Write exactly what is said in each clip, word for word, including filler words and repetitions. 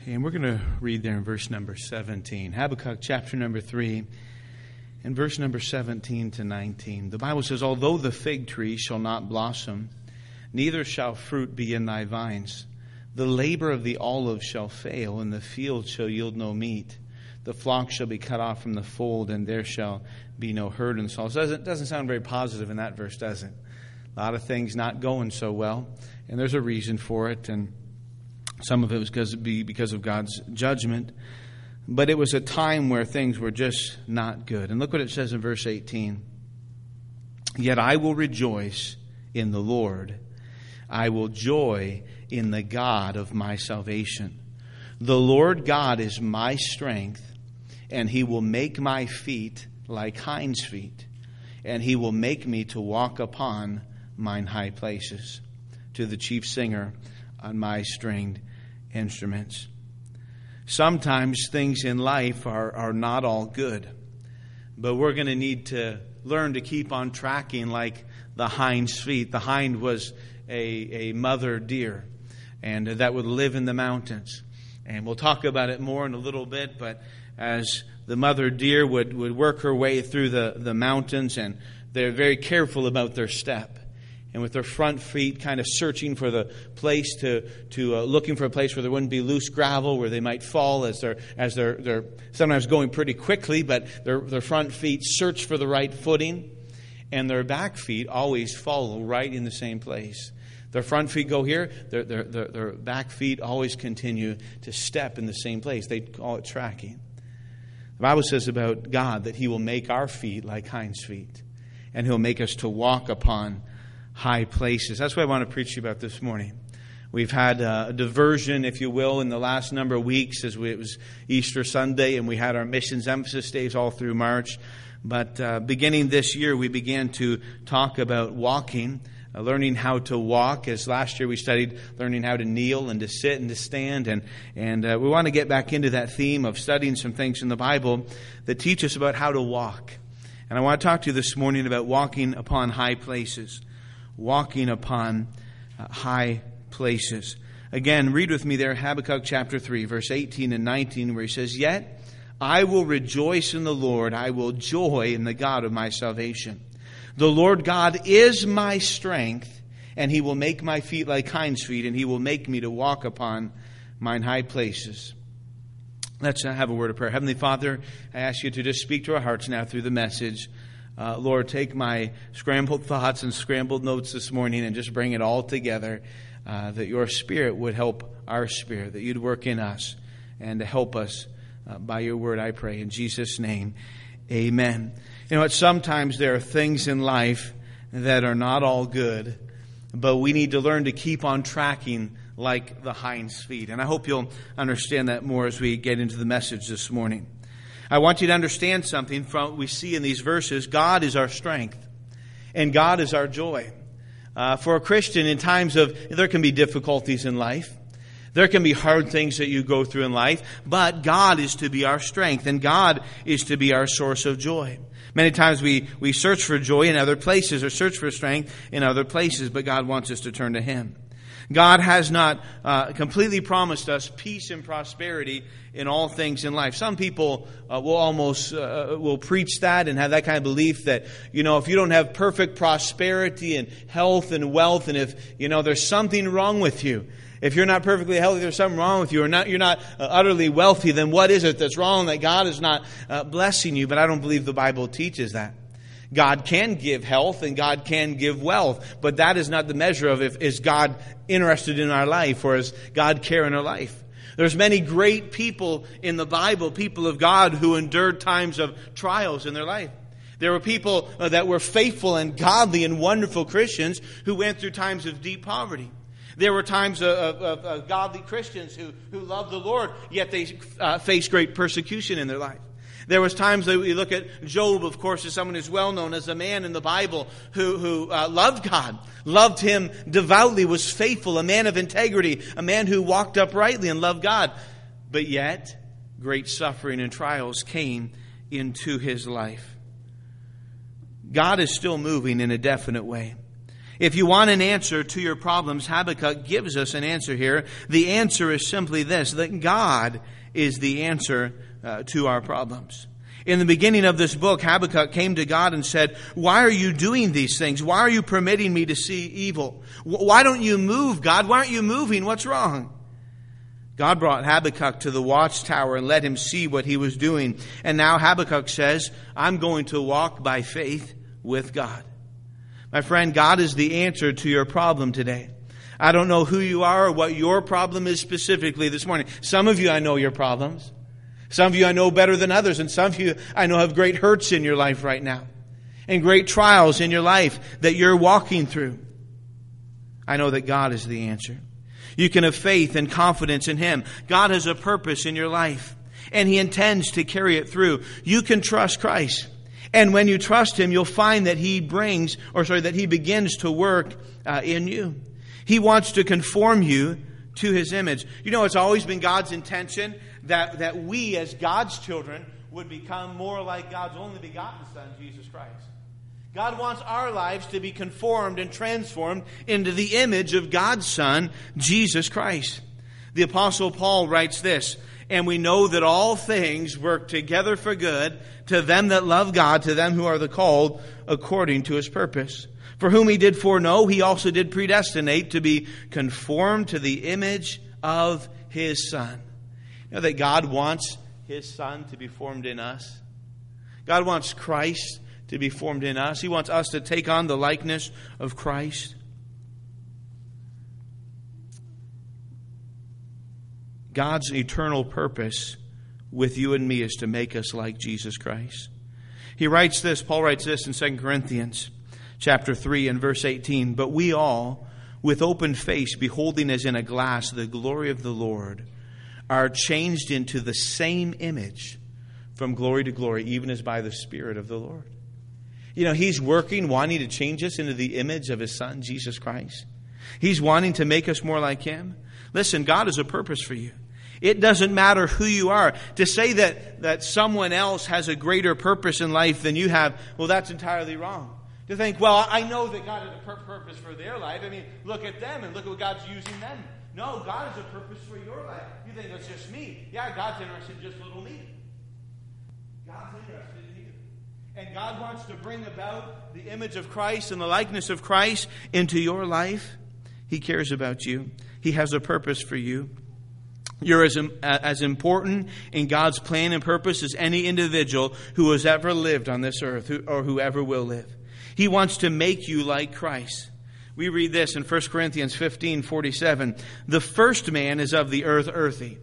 And we're going to read there in verse number seventeen. Habakkuk chapter number three and verse number seventeen to nineteen. The Bible says, "Although the fig tree shall not blossom, neither shall fruit be in thy vines. The labor of the olive shall fail, and the field shall yield no meat. The flock shall be cut off from the fold, and there shall be no herd in the stalls." It doesn't, doesn't sound very positive in that verse, does it? A lot of things not going so well, and there's a reason for it, and some of it was because, be because of God's judgment. But it was a time where things were just not good. And look what it says in verse eighteen. "Yet I will rejoice in the Lord. I will joy in the God of my salvation. The Lord God is my strength, and He will make my feet like hinds' feet, and He will make me to walk upon mine high places." To the chief singer on my stringed instruments. Sometimes things in life are, are not all good, but we're going to need to learn to keep on tracking like the hind's feet. The hind was a, a mother deer, and that would live in the mountains. And we'll talk about it more in a little bit, but as the mother deer would, would work her way through the, the mountains, and they're very careful about their step. And with their front feet kind of searching for the place to, to uh, looking for a place where there wouldn't be loose gravel, where they might fall as they're, as they're, they're sometimes going pretty quickly, but their, their front feet search for the right footing, and their back feet always follow right in the same place. Their front feet go here, their, their, their, their back feet always continue to step in the same place. They call it tracking. The Bible says about God that He will make our feet like hinds' feet, and He'll make us to walk upon high places. That's what I want to preach to you about this morning. We've had a diversion, if you will, in the last number of weeks as we, it was Easter Sunday, and we had our missions emphasis days all through March. But uh, beginning this year, we began to talk about walking, uh, learning how to walk. As last year we studied learning how to kneel and to sit and to stand. And, and uh, we want to get back into that theme of studying some things in the Bible that teach us about how to walk. And I want to talk to you this morning about walking upon high places. Walking upon uh, high places. Again, read with me there, Habakkuk chapter three, verse eighteen and nineteen, where he says, "Yet I will rejoice in the Lord. I will joy in the God of my salvation. The Lord God is my strength, and He will make my feet like hinds' feet, and He will make me to walk upon mine high places." Let's have a word of prayer. Heavenly Father, I ask you to just speak to our hearts now through the message. Uh, Lord, take my scrambled thoughts and scrambled notes this morning and just bring it all together, uh, that your Spirit would help our spirit, that you'd work in us and to help us uh, by your word, I pray. In Jesus' name, amen. You know what? Sometimes there are things in life that are not all good, but we need to learn to keep on tracking like the hind's feet. And I hope you'll understand that more as we get into the message this morning. I want you to understand something from what we see in these verses. God is our strength, and God is our joy. Uh, for a Christian, in times of, there can be difficulties in life. There can be hard things that you go through in life, but God is to be our strength, and God is to be our source of joy. Many times we, we search for joy in other places, or search for strength in other places, but God wants us to turn to Him. God has not uh, completely promised us peace and prosperity in all things in life. Some people uh, will almost uh, will preach that and have that kind of belief that, you know, if you don't have perfect prosperity and health and wealth, and if, you know, there's something wrong with you. If you're not perfectly healthy, there's something wrong with you, or not, you're not uh, utterly wealthy, then what is it that's wrong that God is not uh, blessing you? But I don't believe the Bible teaches that. God can give health and God can give wealth, but that is not the measure of if is God interested in our life, or is God care in our life. There's many great people in the Bible, people of God, who endured times of trials in their life. There were people that were faithful and godly and wonderful Christians who went through times of deep poverty. There were times of, of, of godly Christians who, who loved the Lord, yet they uh, faced great persecution in their life. There was times that we look at Job, of course, as someone who's well known as a man in the Bible who, who uh, loved God, loved Him devoutly, was faithful, a man of integrity, a man who walked uprightly and loved God. But yet, great suffering and trials came into his life. God is still moving in a definite way. If you want an answer to your problems, Habakkuk gives us an answer here. The answer is simply this, that God is the answer uh, to our problems. In the beginning of this book, Habakkuk came to God and said, why are you doing these things? Why are you permitting me to see evil? Why don't you move, God? Why aren't you moving? What's wrong? God brought Habakkuk to the watchtower and let him see what he was doing. And now Habakkuk says, I'm going to walk by faith with God. My friend, God is the answer to your problem today. I don't know who you are or what your problem is specifically this morning. Some of you, I know your problems. Some of you I know better than others, and some of you I know have great hurts in your life right now, and great trials in your life that you're walking through. I know that God is the answer. You can have faith and confidence in Him. God has a purpose in your life, and He intends to carry it through. You can trust Christ. And when you trust Him, you'll find that He brings, or sorry, that He begins to work uh, in you. He wants to conform you to His image. You know, it's always been God's intention that, that we as God's children would become more like God's only begotten Son, Jesus Christ. God wants our lives to be conformed and transformed into the image of God's Son, Jesus Christ. The Apostle Paul writes this, and we know that all things work together for good to them that love God, to them who are the called according to His purpose. For whom He did foreknow, He also did predestinate to be conformed to the image of His Son. You know that God wants His Son to be formed in us. God wants Christ to be formed in us. He wants us to take on the likeness of Christ. God's eternal purpose with you and me is to make us like Jesus Christ. He writes this, Paul writes this in Second Corinthians chapter three and verse eighteen. But we all, with open face, beholding as in a glass the glory of the Lord, are changed into the same image from glory to glory, even as by the Spirit of the Lord. You know, He's working, wanting to change us into the image of His Son, Jesus Christ. He's wanting to make us more like Him. Listen, God has a purpose for you. It doesn't matter who you are. To say that, that someone else has a greater purpose in life than you have, well, that's entirely wrong. To think, well, I know that God has a purpose for their life. I mean, look at them and look at what God's using them. No, God has a purpose for your life. You think it's just me. Yeah, God's interested in just little me. God's interested in you. And God wants to bring about the image of Christ and the likeness of Christ into your life. He cares about you. He has a purpose for you. You're as, as important in God's plan and purpose as any individual who has ever lived on this earth or who ever will live. He wants to make you like Christ. We read this in First Corinthians fifteen forty-seven. The first man is of the earth, earthy.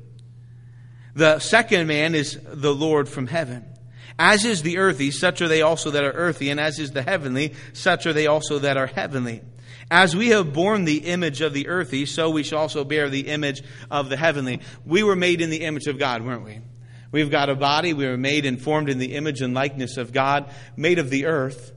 The second man is the Lord from heaven. As is the earthy, such are they also that are earthy. And as is the heavenly, such are they also that are heavenly. As we have borne the image of the earthy, so we shall also bear the image of the heavenly. We were made in the image of God, weren't we? We've got a body. We were made and formed in the image and likeness of God, made of the earth.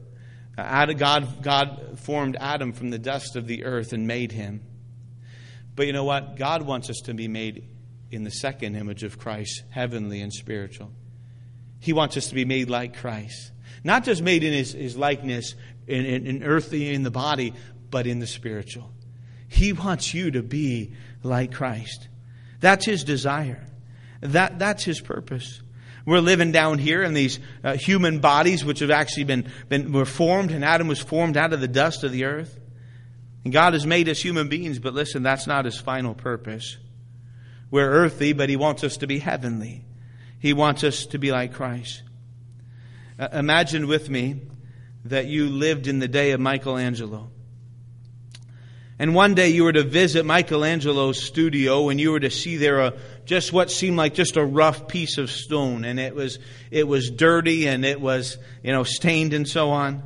God, God formed Adam from the dust of the earth and made him. But you know what? God wants us to be made in the second image of Christ, heavenly and spiritual. He wants us to be made like Christ. Not just made in His, his likeness, in, in, in earthly, in the body, but in the spiritual. He wants you to be like Christ. That's His desire. That, that's His purpose. We're living down here in these uh, human bodies which have actually been, been were formed, and Adam was formed out of the dust of the earth. And God has made us human beings, but listen, that's not His final purpose. We're earthly, but He wants us to be heavenly. He wants us to be like Christ. Uh, imagine with me that you lived in the day of Michelangelo. And one day you were to visit Michelangelo's studio, and you were to see there a, just what seemed like just a rough piece of stone. And it was it was dirty, and it was, you know, stained and so on.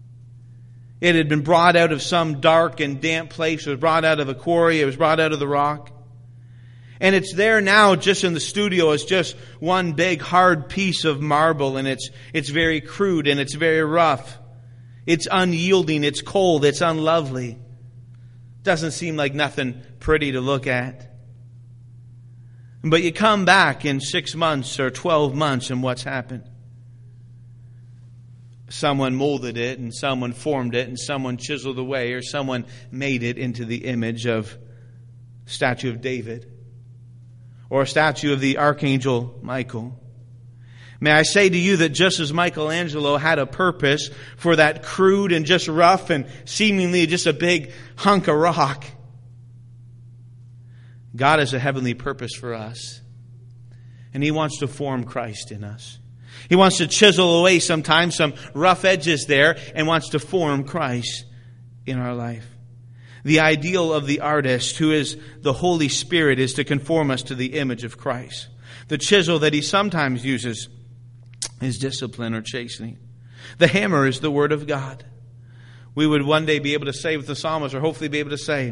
It had been brought out of some dark and damp place. It was brought out of a quarry. It was brought out of the rock. And it's there now just in the studio as just one big hard piece of marble. And it's it's very crude and it's very rough. It's unyielding. It's cold. It's unlovely. Doesn't seem like nothing pretty to look at. But you come back in six months or twelve months, and what's happened? someone molded it, and someone formed it, and someone chiseled away, or someone made it into the image of a statue of David, or a statue of the Archangel Michael. May I say to you that just as Michelangelo had a purpose for that crude and just rough and seemingly just a big hunk of rock, God has a heavenly purpose for us. And He wants to form Christ in us. He wants to chisel away sometimes some rough edges there and wants to form Christ in our life. The ideal of the artist, who is the Holy Spirit, is to conform us to the image of Christ. The chisel that He sometimes uses is discipline or chastening. The hammer is the Word of God. We would one day be able to say with the psalmist, or hopefully be able to say,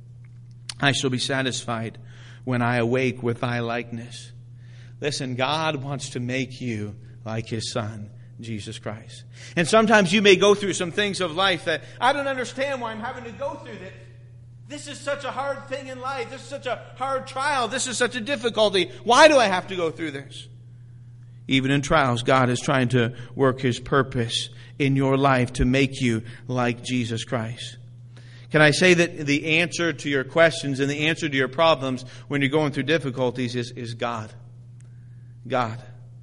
I shall be satisfied when I awake with Thy likeness. Listen, God wants to make you like His Son, Jesus Christ. And sometimes you may go through some things of life that I don't understand why I'm having to go through this. This is such a hard thing in life. This is such a hard trial. This is such a difficulty. Why do I have to go through this? Even in trials, God is trying to work His purpose in your life to make you like Jesus Christ. Can I say that the answer to your questions and the answer to your problems when you're going through difficulties is, is God. God.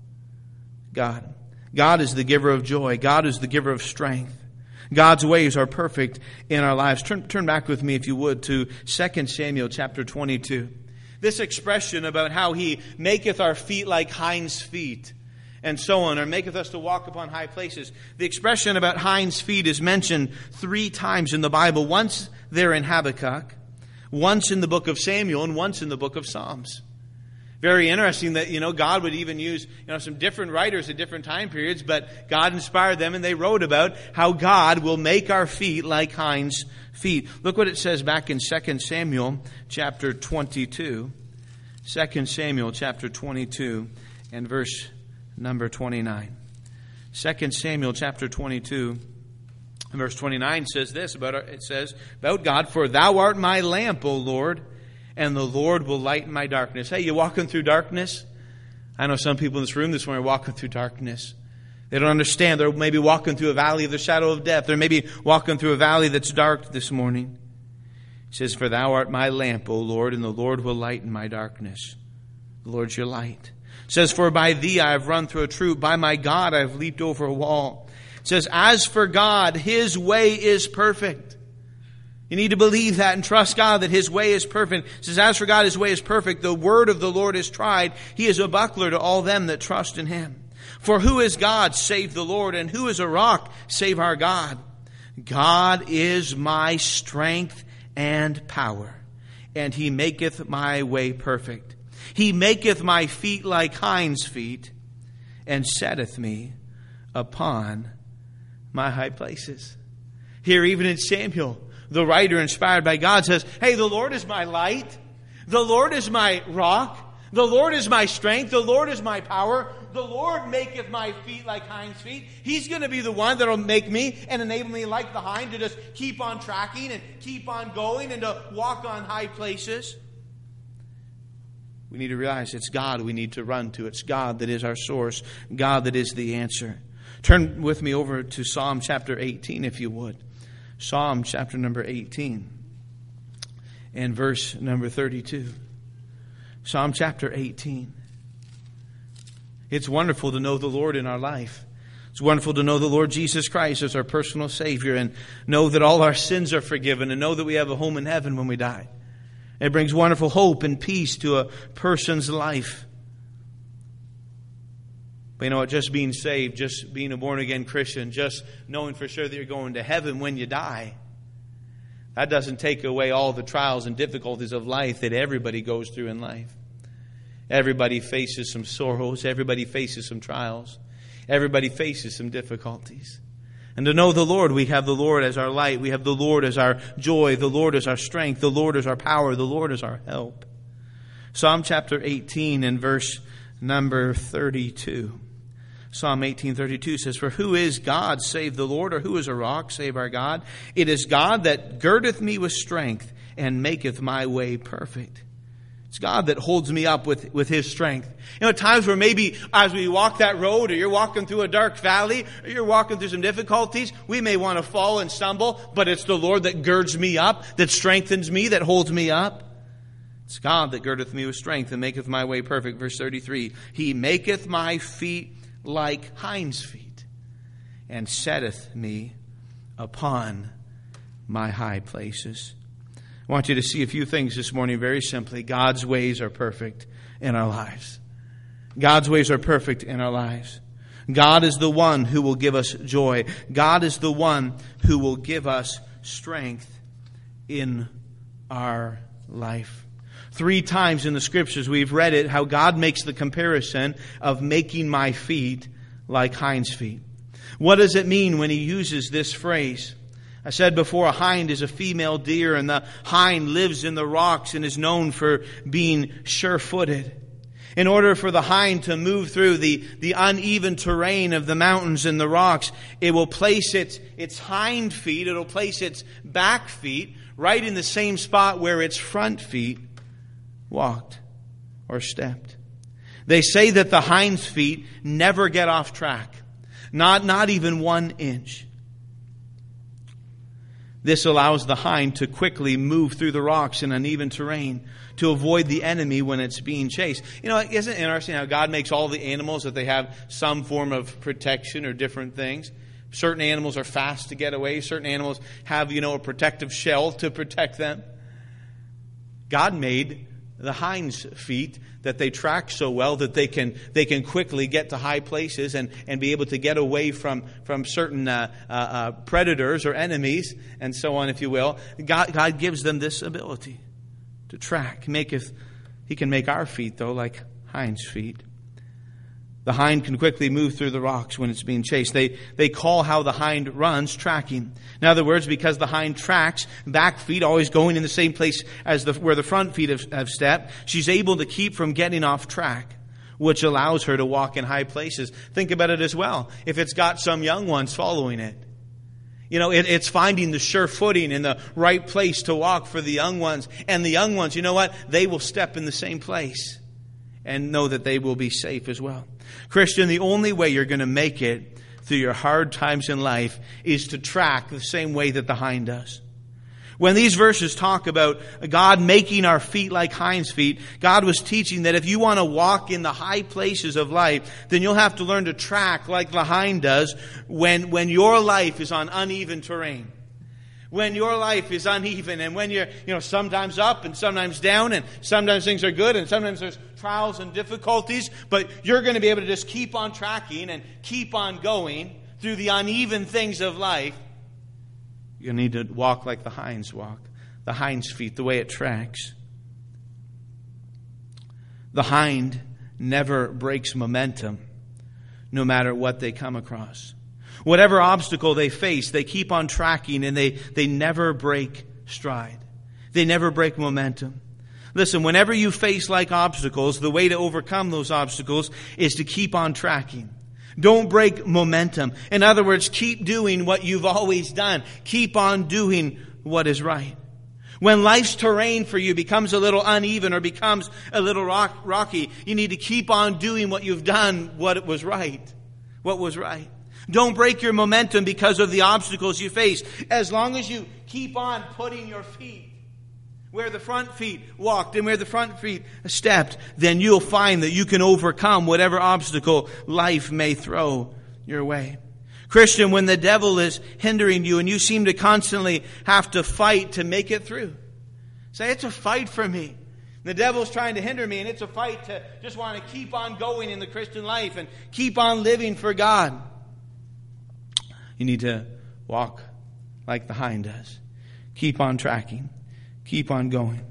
God. God is the giver of joy. God is the giver of strength. God's ways are perfect in our lives. Turn, turn back with me, if you would, to Second Samuel chapter twenty-two. This expression about how He maketh our feet like hinds' feet, and so on, or maketh us to walk upon high places. The expression about hinds' feet is mentioned three times in the Bible. Once there in Habakkuk, once in the book of Samuel, and once in the book of Psalms. Very interesting that, you know, God would even use, you know, some different writers at different time periods, but God inspired them and they wrote about how God will make our feet like hinds' feet. Look what it says back in Second Samuel chapter twenty-two. Second Samuel chapter twenty-two and verse number twenty-nine. Second Samuel chapter twenty-two and verse twenty-nine says this about, it says, about God, for Thou art my lamp, O Lord, and the Lord will lighten my darkness. Hey, you walking through darkness? I know some people in this room this morning are walking through darkness. They don't understand. They're maybe walking through a valley of the shadow of death. They're maybe walking through a valley that's dark this morning. He says, for Thou art my lamp, O Lord, and the Lord will lighten my darkness. The Lord's your light. It says, for by Thee I have run through a troop. By my God I have leaped over a wall. It says, as for God, His way is perfect. You need to believe that and trust God that His way is perfect. It says, as for God, His way is perfect. The word of the Lord is tried. He is a buckler to all them that trust in Him. For who is God save the Lord? And who is a rock save our God? God is my strength and power, and He maketh my way perfect. He maketh my feet like hinds' feet, and setteth me upon my high places. Here, even in Samuel, the writer inspired by God says, hey, the Lord is my light. The Lord is my rock. The Lord is my strength. The Lord is my power. The Lord maketh my feet like hinds' feet. He's going to be the one that will make me and enable me like the hind to just keep on tracking and keep on going and to walk on high places. We need to realize it's God we need to run to. It's God that is our source. God that is the answer. Turn with me over to Psalm chapter eighteen, if you would. Psalm chapter number eighteen and verse number thirty-two. Psalm chapter eighteen. It's wonderful to know the Lord in our life. It's wonderful to know the Lord Jesus Christ as our personal Savior and know that all our sins are forgiven and know that we have a home in heaven when we die. It brings wonderful hope and peace to a person's life. But you know what? Just being saved, just being a born-again Christian, just knowing for sure that you're going to heaven when you die, that doesn't take away all the trials and difficulties of life that everybody goes through in life. Everybody faces some sorrows. Everybody faces some trials. Everybody faces some difficulties. And to know the Lord, we have the Lord as our light. We have the Lord as our joy. The Lord as our strength. The Lord as our power. The Lord as our help. Psalm chapter eighteen and verse number thirty-two. Psalm eighteen thirty-two says, for who is God save the Lord, or who is a rock save our God? It is God that girdeth me with strength and maketh my way perfect. It's God that holds me up with, with His strength. You know, at times where maybe as we walk that road, or you're walking through a dark valley, or you're walking through some difficulties, we may want to fall and stumble, but it's the Lord that girds me up, that strengthens me, that holds me up. It's God that girdeth me with strength and maketh my way perfect. Verse thirty-three, He maketh my feet like hinds' feet, and setteth me upon my high places. I want you to see a few things this morning very simply. God's ways are perfect in our lives. God's ways are perfect in our lives. God is the one who will give us joy. God is the one who will give us strength in our life. Three times in the Scriptures we've read it, how God makes the comparison of making my feet like hinds' feet. What does it mean when He uses this phrase? I said before, a hind is a female deer, and the hind lives in the rocks and is known for being sure-footed. In order for the hind to move through the, the uneven terrain of the mountains and the rocks, it will place its, its hind feet, it'll place its back feet right in the same spot where its front feet walked or stepped. They say that the hind's feet never get off track. Not, not even one inch. This allows the hind to quickly move through the rocks in uneven terrain to avoid the enemy when it's being chased. You know, isn't it interesting how God makes all the animals that they have some form of protection or different things? Certain animals are fast to get away. Certain animals have, you know, a protective shell to protect them. God made the hind's feet that they track so well that they can they can quickly get to high places and, and be able to get away from, from certain uh, uh, uh, predators or enemies and so on, if you will. God, God gives them this ability to track. Maketh, he can make our feet, though, like hind's feet. The hind can quickly move through the rocks when it's being chased. They they call how the hind runs tracking. In other words, because the hind tracks, back feet always going in the same place as the, where the front feet have, have stepped, she's able to keep from getting off track, which allows her to walk in high places. Think about it as well. If it's got some young ones following it, you know, it, it's finding the sure footing in the right place to walk for the young ones. And the young ones, you know what? They will step in the same place and know that they will be safe as well. Christian, the only way you're going to make it through your hard times in life is to track the same way that the hind does. When these verses talk about God making our feet like hinds' feet, God was teaching that if you want to walk in the high places of life, then you'll have to learn to track like the hind does when, when your life is on uneven terrain. When your life is uneven and when you're, you know, sometimes up and sometimes down and sometimes things are good and sometimes there's trials and difficulties, but you're going to be able to just keep on tracking and keep on going through the uneven things of life. You need to walk like the hinds walk, the hind's feet, the way it tracks. The hind never breaks momentum, no matter what they come across. Whatever obstacle they face, they keep on tracking and they, they never break stride. They never break momentum. Listen, whenever you face like obstacles, the way to overcome those obstacles is to keep on tracking. Don't break momentum. In other words, keep doing what you've always done. Keep on doing what is right. When life's terrain for you becomes a little uneven or becomes a little rock, rocky, you need to keep on doing what you've done, what was right. What was right. Don't break your momentum because of the obstacles you face. As long as you keep on putting your feet where the front feet walked and where the front feet stepped, then you'll find that you can overcome whatever obstacle life may throw your way. Christian, when the devil is hindering you and you seem to constantly have to fight to make it through, say, it's a fight for me. The devil's trying to hinder me and it's a fight to just want to keep on going in the Christian life and keep on living for God. You need to walk like the hind does. Keep on tracking. Keep on going.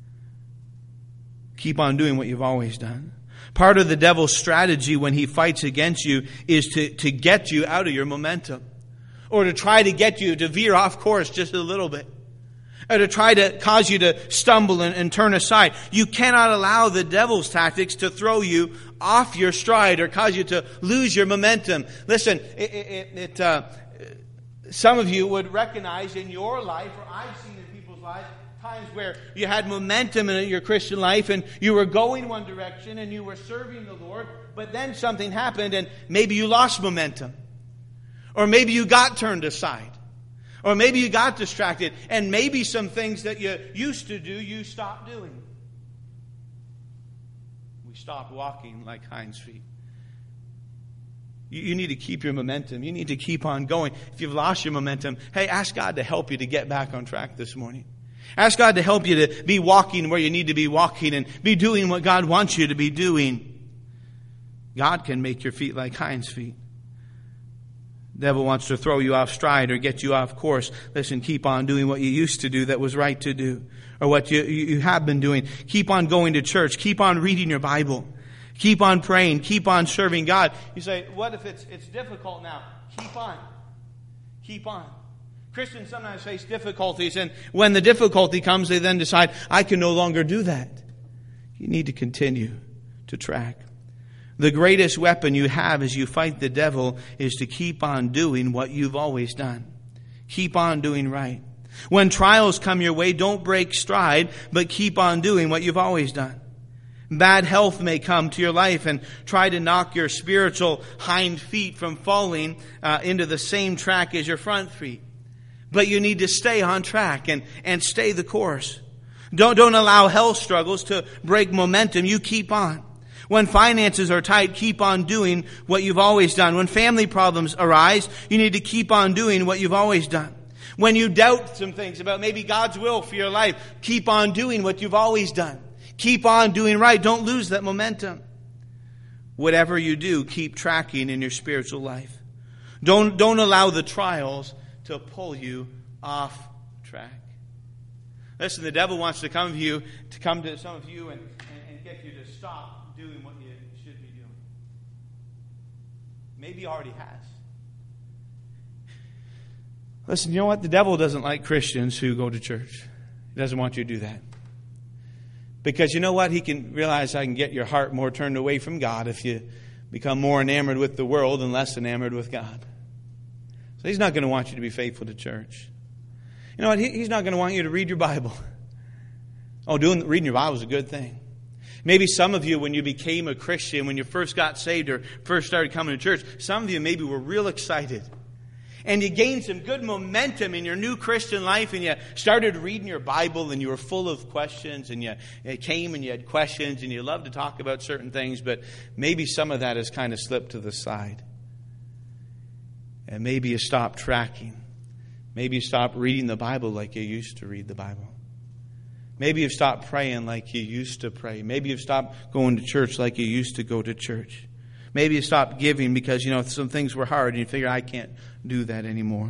Keep on doing what you've always done. Part of the devil's strategy when he fights against you is to, to get you out of your momentum. Or to try to get you to veer off course just a little bit. Or to try to cause you to stumble and, and turn aside. You cannot allow the devil's tactics to throw you off your stride or cause you to lose your momentum. Listen, it, it, it, uh, some of you would recognize in your life, or I've seen in people's lives, times where you had momentum in your Christian life and you were going one direction and you were serving the Lord, but then something happened and maybe you lost momentum. Or maybe you got turned aside. Or maybe you got distracted. And maybe some things that you used to do, you stopped doing. We stopped walking like hinds feet. You need to keep your momentum. You need to keep on going. If you've lost your momentum, hey, ask God to help you to get back on track this morning. Ask God to help you to be walking where you need to be walking and be doing what God wants you to be doing. God can make your feet like hinds feet. The devil wants to throw you off stride or get you off course. Listen, keep on doing what you used to do that was right to do, or what you, you have been doing. Keep on going to church. Keep on reading your Bible. Keep on praying. Keep on serving God. You say, what if it's, it's difficult now? Keep on. Keep on. Christians sometimes face difficulties, and when the difficulty comes, they then decide, I can no longer do that. You need to continue to track. The greatest weapon you have as you fight the devil is to keep on doing what you've always done. Keep on doing right. When trials come your way, don't break stride, but keep on doing what you've always done. Bad health may come to your life and try to knock your spiritual hind feet from falling uh, into the same track as your front feet. But you need to stay on track and, and stay the course. Don't, don't allow health struggles to break momentum. You keep on. When finances are tight, keep on doing what you've always done. When family problems arise, you need to keep on doing what you've always done. When you doubt some things about maybe God's will for your life, keep on doing what you've always done. Keep on doing right. Don't lose that momentum. Whatever you do, keep tracking in your spiritual life. Don't, don't allow the trials to pull you off track. Listen, the devil wants to come to you, to come to some of you and, and, and get you to stop doing what you should be doing. Maybe he already has. Listen, you know what? The devil doesn't like Christians who go to church. He doesn't want you to do that. Because you know what? He can realize I can get your heart more turned away from God if you become more enamored with the world and less enamored with God. So he's not going to want you to be faithful to church. You know what? He, he's not going to want you to read your Bible. Oh, doing reading your Bible is a good thing. Maybe some of you, when you became a Christian, when you first got saved or first started coming to church, some of you maybe were real excited. And you gained some good momentum in your new Christian life, and you started reading your Bible, and you were full of questions, and you, you came and you had questions, and you loved to talk about certain things, but maybe some of that has kind of slipped to the side. And maybe you stopped tracking. Maybe you stopped reading the Bible like you used to read the Bible. Maybe you've stopped praying like you used to pray. Maybe you've stopped going to church like you used to go to church. Maybe you stopped giving because, you know, some things were hard and you figure, I can't do that anymore.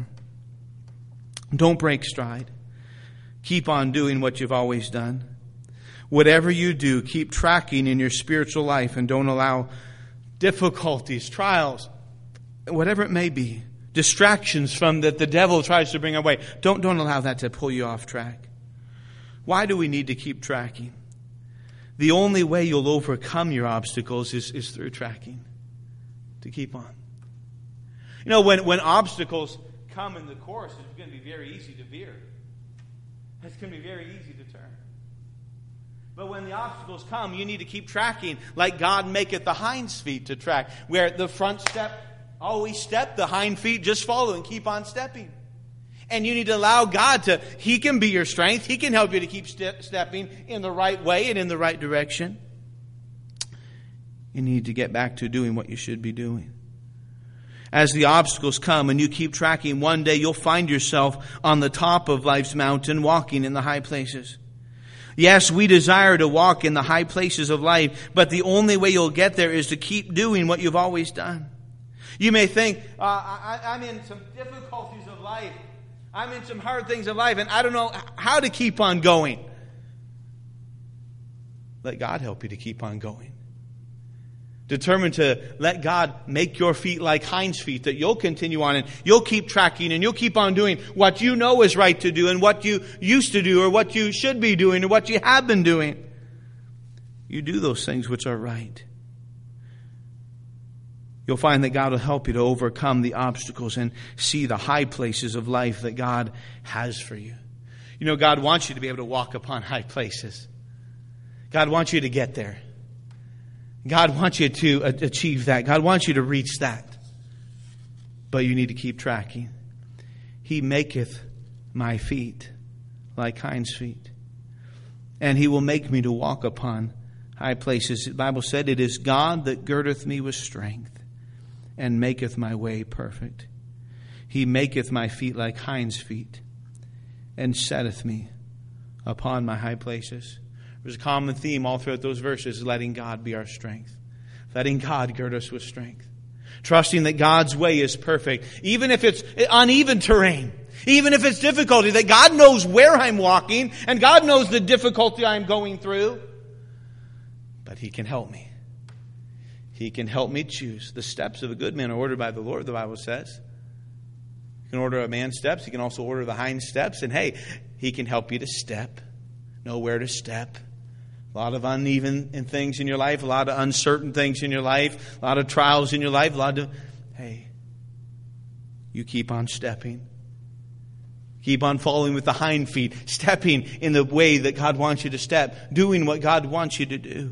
Don't break stride. Keep on doing what you've always done. Whatever you do, keep tracking in your spiritual life and don't allow difficulties, trials, whatever it may be, distractions from that the devil tries to bring away. Don't, don't allow that to pull you off track. Why do we need to keep tracking? The only way you'll overcome your obstacles is, is through tracking. To keep on. You know, when, when obstacles come in the course, it's going to be very easy to veer. It's going to be very easy to turn. But when the obstacles come, you need to keep tracking like God maketh the hinds feet to track. Where the front step, always step, the hind feet just follow and keep on stepping. And you need to allow God to, He can be your strength. He can help you to keep ste- stepping in the right way and in the right direction. You need to get back to doing what you should be doing. As the obstacles come and you keep tracking, one day you'll find yourself on the top of life's mountain, walking in the high places. Yes, we desire to walk in the high places of life, but the only way you'll get there is to keep doing what you've always done. You may think, uh, I, I'm in some difficulties of life. I'm in some hard things in life, and I don't know how to keep on going. Let God help you to keep on going. Determined to let God make your feet like hinds feet, that you'll continue on and you'll keep tracking and you'll keep on doing what you know is right to do and what you used to do or what you should be doing or what you have been doing. You do those things which are right. You'll find that God will help you to overcome the obstacles and see the high places of life that God has for you. You know, God wants you to be able to walk upon high places. God wants you to get there. God wants you to achieve that. God wants you to reach that. But you need to keep tracking. He maketh my feet like hinds feet, and He will make me to walk upon high places. The Bible said, it is God that girdeth me with strength and maketh my way perfect. He maketh my feet like hinds feet and setteth me upon my high places. There's a common theme all throughout those verses, letting God be our strength. Letting God gird us with strength. Trusting that God's way is perfect. Even if it's uneven terrain. Even if it's difficulty. That God knows where I'm walking. And God knows the difficulty I'm going through. But He can help me. He can help me choose. The steps of a good man are ordered by the Lord, the Bible says. He can order a man's steps. He can also order the hind steps. And hey, He can help you to step. Know where to step. A lot of uneven things in your life. A lot of uncertain things in your life. A lot of trials in your life. A lot of... Hey, you keep on stepping. Keep on following with the hind feet. Stepping in the way that God wants you to step. Doing what God wants you to do.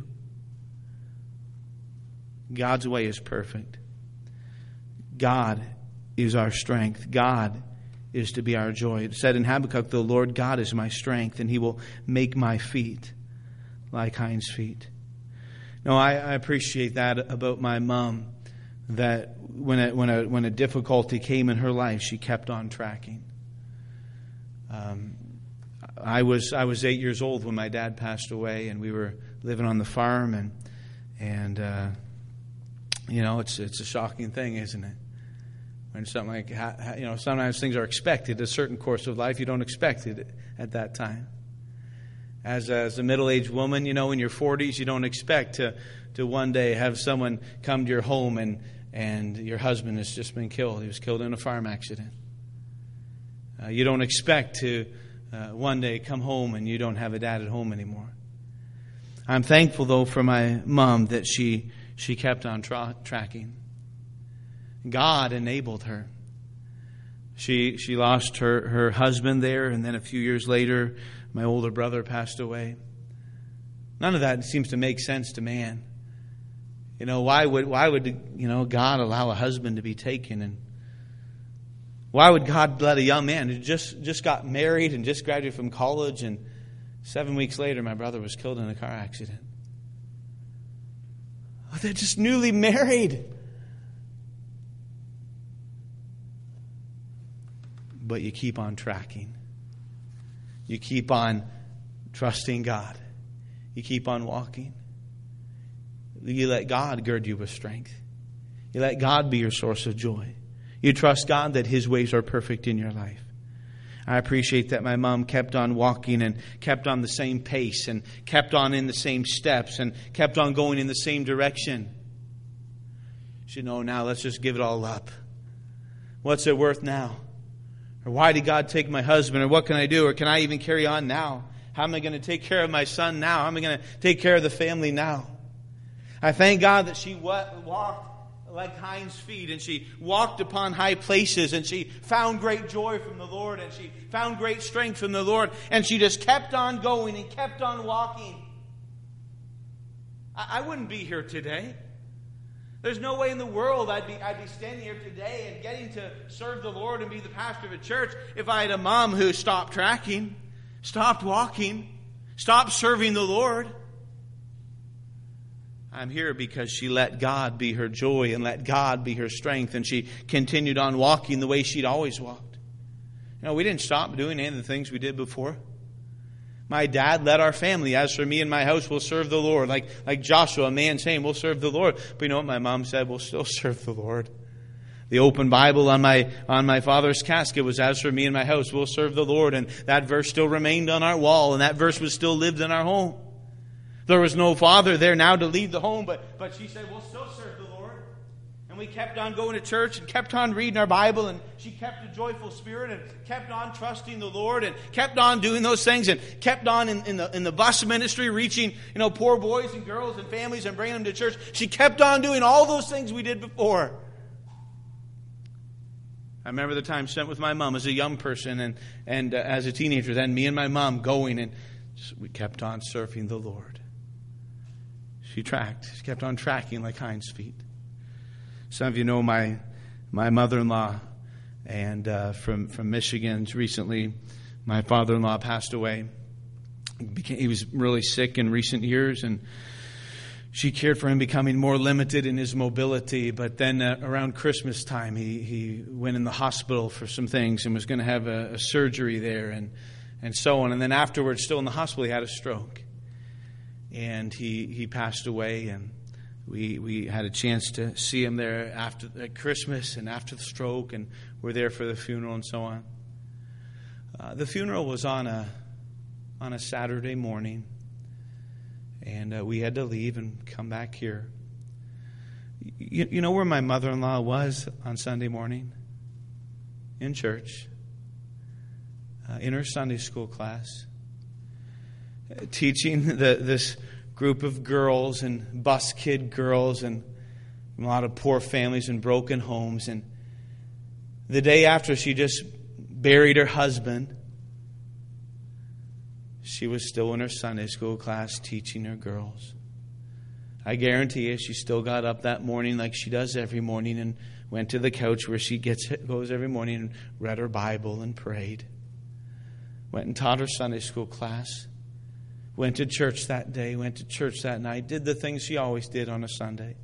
God's way is perfect. God is our strength. God is to be our joy. It said in Habakkuk, the Lord God is my strength, and He will make my feet like hinds feet. No, I, I appreciate that about my mom, that when a, when a, when a difficulty came in her life, she kept on tracking. Um, I was I was eight years old when my dad passed away, and we were living on the farm, and and uh, you know, it's it's a shocking thing, isn't it? When something like, you know, sometimes things are expected. A certain course of life, you don't expect it at that time. As a, as a middle-aged woman, you know, in your forties, you don't expect to to one day have someone come to your home and and your husband has just been killed. He was killed in a farm accident. Uh, you don't expect to uh, one day come home and you don't have a dad at home anymore. I'm thankful, though, for my mom that she she kept on tra- tracking. God enabled her. She she lost her, her husband there, and then a few years later, my older brother passed away. None of that seems to make sense to man. You know, why would why would you know God allow a husband to be taken, and why would God let a young man who just just got married and just graduated from college, and seven weeks later my brother was killed in a car accident? Oh, they're just newly married. But you keep on tracking. You keep on trusting God. You keep on walking. You let God gird you with strength. You let God be your source of joy. You trust God that His ways are perfect in your life. I appreciate that my mom kept on walking and kept on the same pace and kept on in the same steps and kept on going in the same direction. She said, no, now let's just give it all up. What's it worth now? Or why did God take my husband? Or what can I do? Or can I even carry on now? How am I going to take care of my son now? How am I going to take care of the family now? I thank God that she walked like hinds feet, and she walked upon high places, and she found great joy from the Lord, and she found great strength from the Lord, and she just kept on going and kept on walking. I, I wouldn't be here today. There's no way in the world I'd be I'd be standing here today and getting to serve the Lord and be the pastor of a church if I had a mom who stopped tracking, stopped walking, stopped serving the Lord. I'm here because she let God be her joy and let God be her strength, and she continued on walking the way she'd always walked. You know, we didn't stop doing any of the things we did before. My dad led our family. As for me and my house, we'll serve the Lord. Like, like Joshua, a man saying, we'll serve the Lord. But you know what my mom said? We'll still serve the Lord. The open Bible on my on my father's casket was, as for me and my house, we'll serve the Lord. And that verse still remained on our wall, and that verse was still lived in our home. There was no father there now to lead the home, but, but she said, we'll still serve the Lord. And we kept on going to church and kept on reading our Bible, and she kept a joyful spirit and kept on trusting the Lord and kept on doing those things and kept on in, in the in the bus ministry, reaching, you know, poor boys and girls and families and bringing them to church. She kept on doing all those things we did before. I remember the time spent with my mom as a young person and, and uh, as a teenager. Then me and my mom going, and just, we kept on serving the Lord. She tracked. She kept on tracking like hinds feet. Some of you know my my mother-in-law, and uh, from, from Michigan. Recently, my father-in-law passed away. He, became, he was really sick in recent years, and she cared for him becoming more limited in his mobility. But then uh, around Christmas time, he, he went in the hospital for some things and was going to have a, a surgery there and, and so on. And then afterwards, still in the hospital, he had a stroke. And he, he passed away, and we we had a chance to see him there after at Christmas and after the stroke, and we're there for the funeral and so on. Uh, the funeral was on a on a Saturday morning, and uh, we had to leave and come back here. You, you know where my mother-in-law was on Sunday morning? In church, uh, in her Sunday school class, uh, teaching the, this group of girls and bus kid girls and a lot of poor families and broken homes. And the day after she just buried her husband, she was still in her Sunday school class teaching her girls. I guarantee you she still got up that morning like she does every morning and went to the couch where she gets goes every morning and read her Bible and prayed. Went and taught her Sunday school class. Went to church that day, went to church that night, did the things she always did on a Sunday.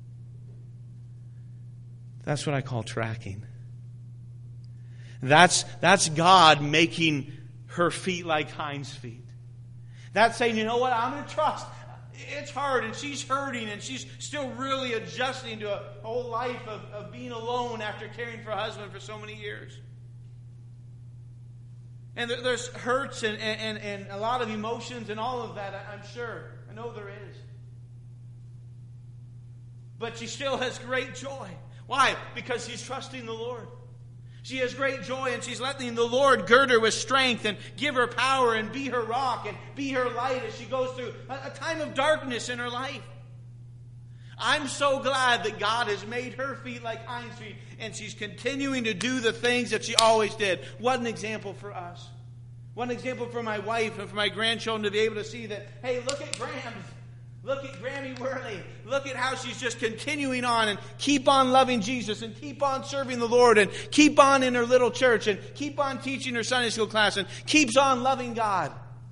That's what I call tracking. That's, that's God making her feet like hinds feet. That's saying, you know what, I'm going to trust. It's hard, and she's hurting, and she's still really adjusting to a whole life of, of being alone after caring for a husband for so many years. And there's hurts and, and, and a lot of emotions and all of that, I'm sure. I know there is. But she still has great joy. Why? Because she's trusting the Lord. She has great joy, and she's letting the Lord gird her with strength and give her power and be her rock and be her light as she goes through a, a time of darkness in her life. I'm so glad that God has made her feet like hinds feet, and she's continuing to do the things that she always did. What an example for us. What an example for my wife and for my grandchildren to be able to see that, hey, look at Grams. Look at Grammy Worley. Look at how she's just continuing on and keep on loving Jesus and keep on serving the Lord and keep on in her little church and keep on teaching her Sunday school class and keeps on loving God.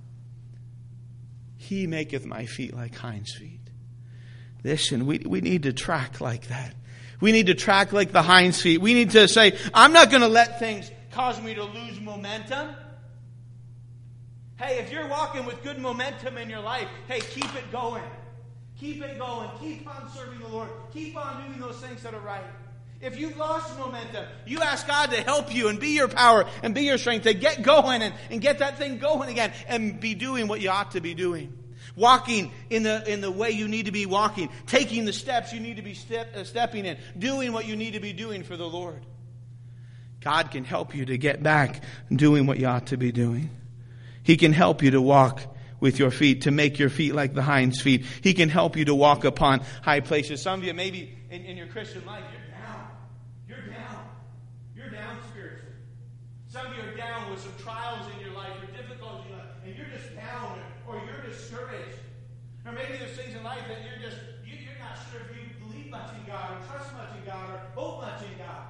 He maketh my feet like hinds feet. Listen, we, we need to track like that. We need to track like the hinds feet. We need to say, I'm not going to let things cause me to lose momentum. Hey, if you're walking with good momentum in your life, hey, keep it going. Keep it going. Keep on serving the Lord. Keep on doing those things that are right. If you've lost momentum, you ask God to help you and be your power and be your strength to get going and, and get that thing going again and be doing what you ought to be doing. Walking in the in the way you need to be walking. Taking the steps you need to be step, uh, stepping in. Doing what you need to be doing for the Lord. God can help you to get back doing what you ought to be doing. He can help you to walk with your feet, to make your feet like the hinds feet. He can help you to walk upon high places. Some of you, maybe in, in your Christian life, you're down. You're down. You're down spiritually. Some of you are down with some trials in your life or difficulties in your life, and you're just down or, or you're discouraged. Or maybe there's things in life that you're just, you, you're not sure if you believe much in God or trust much in God or hope much in God.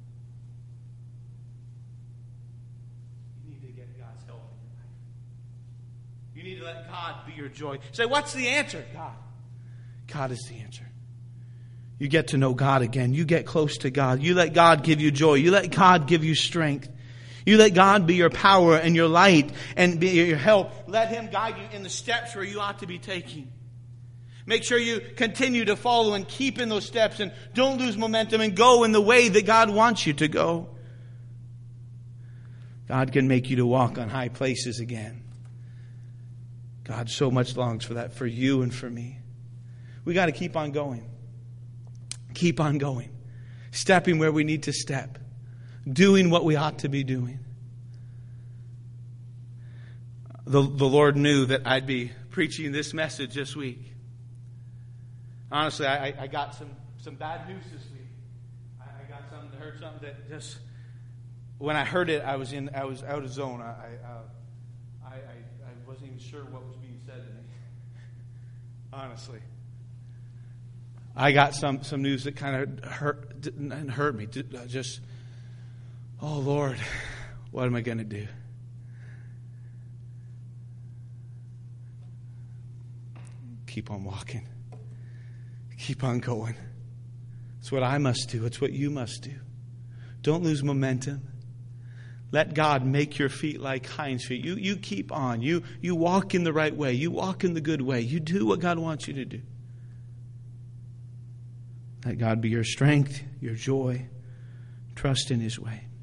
You need to get God's help. You need to let God be your joy. Say, what's the answer? God. God is the answer. You get to know God again. You get close to God. You let God give you joy. You let God give you strength. You let God be your power and your light and be your help. Let Him guide you in the steps where you ought to be taking. Make sure you continue to follow and keep in those steps and don't lose momentum and go in the way that God wants you to go. God can make you to walk on high places again. God so much longs for that for you and for me. We got to keep on going. Keep on going. Stepping where we need to step. Doing what we ought to be doing. The, the Lord knew that I'd be preaching this message this week. Honestly, I, I got some, some bad news this week. I, I got something, heard something that just when I heard it, I was in, I was out of zone. I, I, uh, I, I, I wasn't even sure what was being said to me. Honestly, I got some, some news that kind of hurt, didn't hurt me. Just, oh Lord, what am I going to do? Keep on walking. Keep on going. It's what I must do. It's what you must do. Don't lose momentum. Let God make your feet like hinds feet. You, you keep on. You, you walk in the right way. You walk in the good way. You do what God wants you to do. Let God be your strength, your joy. Trust in His way.